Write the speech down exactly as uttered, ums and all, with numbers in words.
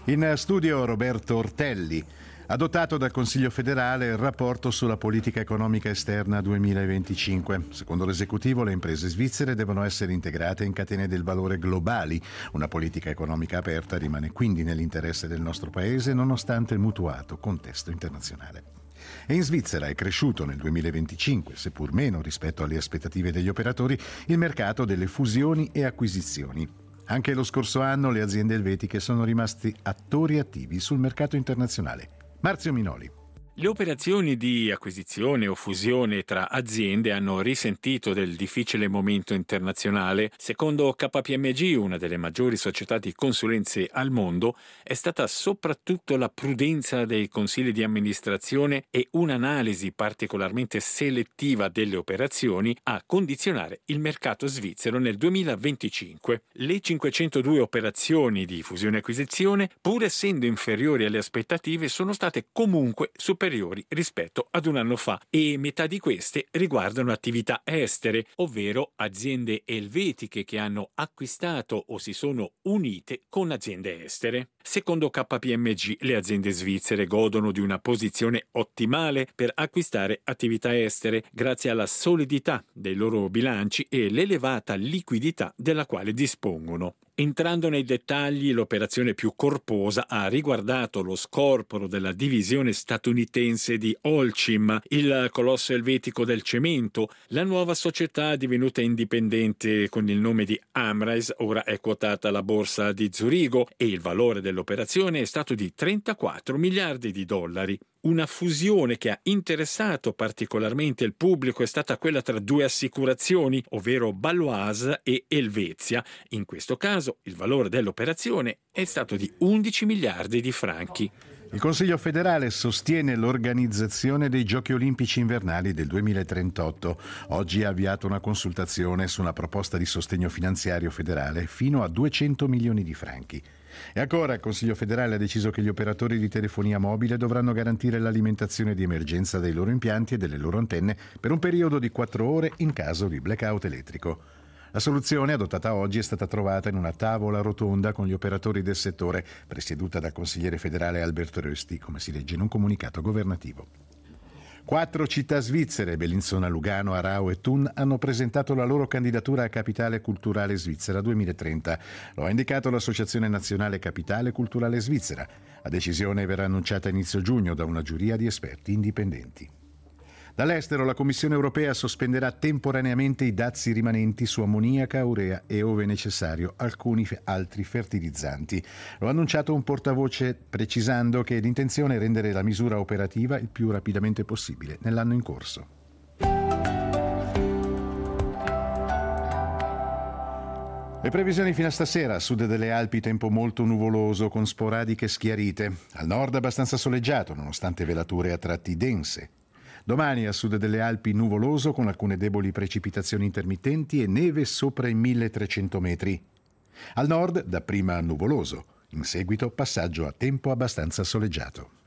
In studio Roberto Ortelli. Adottato dal Consiglio federale il rapporto sulla politica economica esterna duemilaventicinque. Secondo l'esecutivo, le imprese svizzere devono essere integrate in catene del valore globali. Una politica economica aperta rimane quindi nell'interesse del nostro paese nonostante il mutuato contesto internazionale. E in Svizzera è cresciuto nel duemilaventicinque, seppur meno rispetto alle aspettative degli operatori, il mercato delle fusioni e acquisizioni. Anche lo scorso anno le aziende elvetiche sono rimasti attori attivi sul mercato internazionale. Marzio Minoli. Le operazioni di acquisizione o fusione tra aziende hanno risentito del difficile momento internazionale. Secondo K P M G, una delle maggiori società di consulenze al mondo, è stata soprattutto la prudenza dei consigli di amministrazione e un'analisi particolarmente selettiva delle operazioni a condizionare il mercato svizzero nel duemilaventicinque. Le cinquecentodue operazioni di fusione e acquisizione, pur essendo inferiori alle aspettative, sono state comunque superiori rispetto ad un anno fa e metà di queste riguardano attività estere, ovvero aziende elvetiche che hanno acquistato o si sono unite con aziende estere. Secondo K P M G, le aziende svizzere godono di una posizione ottimale per acquistare attività estere grazie alla solidità dei loro bilanci e l'elevata liquidità della quale dispongono. Entrando nei dettagli, l'operazione più corposa ha riguardato lo scorporo della divisione statunitense di Holcim, il colosso elvetico del cemento. La nuova società, divenuta indipendente con il nome di Amrize, ora è quotata alla borsa di Zurigo e il valore dell'operazione è stato di trentaquattro miliardi di dollari. Una fusione che ha interessato particolarmente il pubblico è stata quella tra due assicurazioni, ovvero Baloise e Helvetia. In questo caso il valore dell'operazione è stato di undici miliardi di franchi. Il Consiglio federale sostiene l'organizzazione dei Giochi Olimpici invernali del duemilatrentotto. Oggi ha avviato una consultazione su una proposta di sostegno finanziario federale fino a duecento milioni di franchi. E ancora il Consiglio federale ha deciso che gli operatori di telefonia mobile dovranno garantire l'alimentazione di emergenza dei loro impianti e delle loro antenne per un periodo di quattro ore in caso di blackout elettrico. La soluzione adottata oggi è stata trovata in una tavola rotonda con gli operatori del settore, presieduta dal consigliere federale Alberto Rösti, come si legge in un comunicato governativo. Quattro città svizzere, Bellinzona, Lugano, Aarau e Thun, hanno presentato la loro candidatura a Capitale Culturale Svizzera duemilatrenta. Lo ha indicato l'Associazione Nazionale Capitale Culturale Svizzera. La decisione verrà annunciata a inizio giugno da una giuria di esperti indipendenti. Dall'estero la Commissione europea sospenderà temporaneamente i dazi rimanenti su ammoniaca, urea e, ove necessario, alcuni altri fertilizzanti. Lo ha annunciato un portavoce precisando che l'intenzione è rendere la misura operativa il più rapidamente possibile nell'anno in corso. Le previsioni fino a stasera: a sud delle Alpi tempo molto nuvoloso con sporadiche schiarite, al nord abbastanza soleggiato nonostante velature a tratti dense. Domani a sud delle Alpi nuvoloso con alcune deboli precipitazioni intermittenti e neve sopra i milletrecento metri. Al nord dapprima nuvoloso, in seguito passaggio a tempo abbastanza soleggiato.